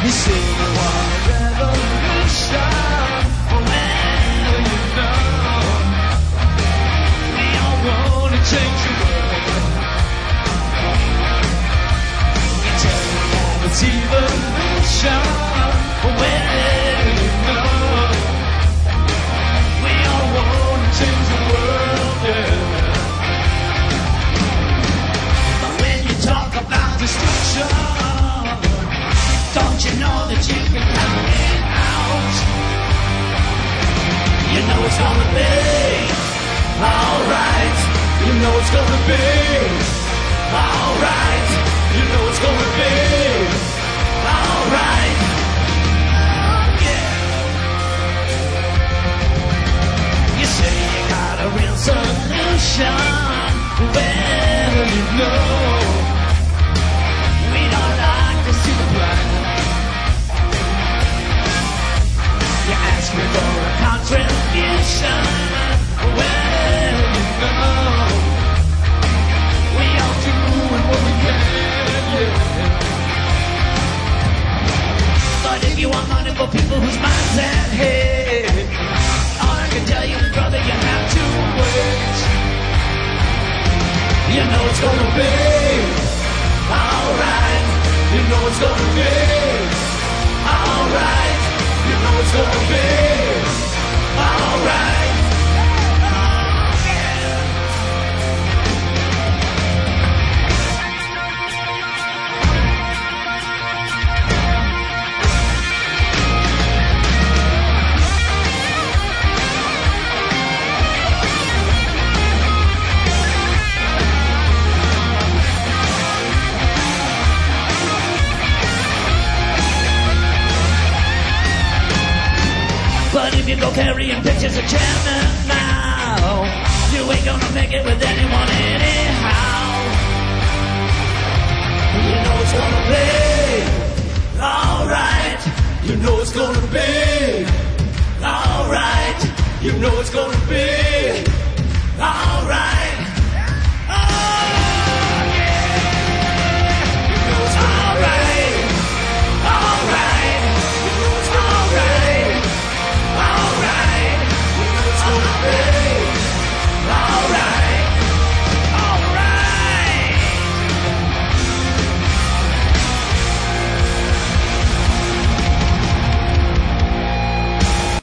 You say you want a revolution, well, you know, we all want to change the world. You tell me that it's evolution, well, you know, we all want to change the world, yeah. But when you talk about destruction, don't you know that you can count it out? You know it's gonna be alright. You know it's gonna be alright. You know it's gonna be alright. Yeah. You say you got a real solution. Well, you know we don't like to see the plan. You ask me for a contribution. Well, you know, we all doing what we can, yeah. But if you want money for people whose minds at head, all I can tell you is, brother, you have to wait. You know it's gonna be alright. You know it's gonna be alright. You know it's gonna be alright. But if you go carrying pictures of Chairman Mao, you ain't gonna make it with anyone anyhow. You know it's gonna be alright. You know it's gonna be alright. You know it's gonna be